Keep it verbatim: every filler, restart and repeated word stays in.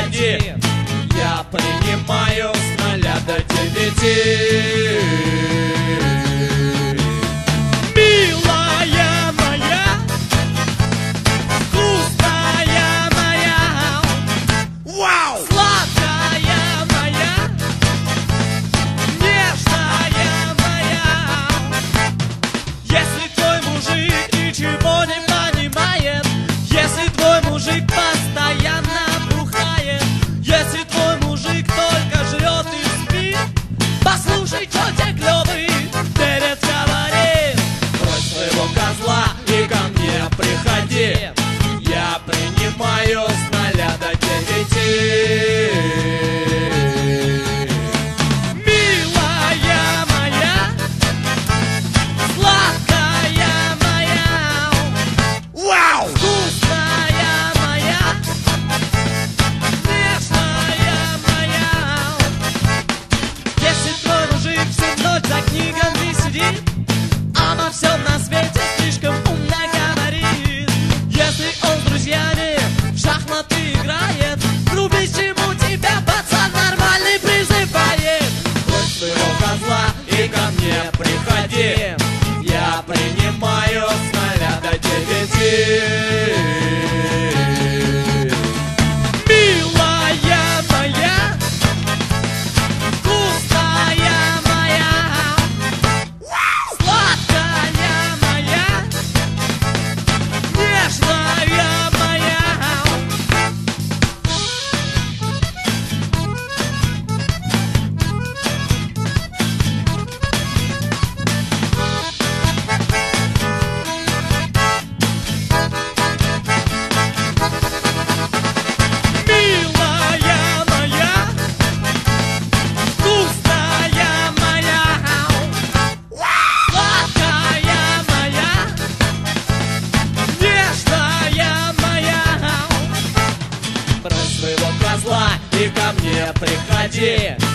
приходи. Я принимаю с ноля до девяти. Милая моя, вкусная моя, Вау! сладкая моя, нежная моя. Если твой мужик ничего не понимает, если твой мужик постоянно бухает, если твой мужик только жрет и спит, послушай, чё тебе клёвый перец говорит. Брось своего козла и ко мне приходи. Я принимаю с ноля до девяти. Милая моя, сладкая моя, Вау! вкусная моя, нежная моя. Если твой мужик всю ночь за книгами сидит, а во всем на свете слишком умно говорит, если он с друзьями в шахматы играет, вруби, с чему тебя пацан нормальный призывает. Брось своего козла и ко мне приходи. Я принимаю с ноля до девяти. Милая моя, вкусная моя, сладкая моя, нежная моя. Милая моя, вкусная моя, сладкая моя, нежная моя. Брось своего козла и ко мне приходи.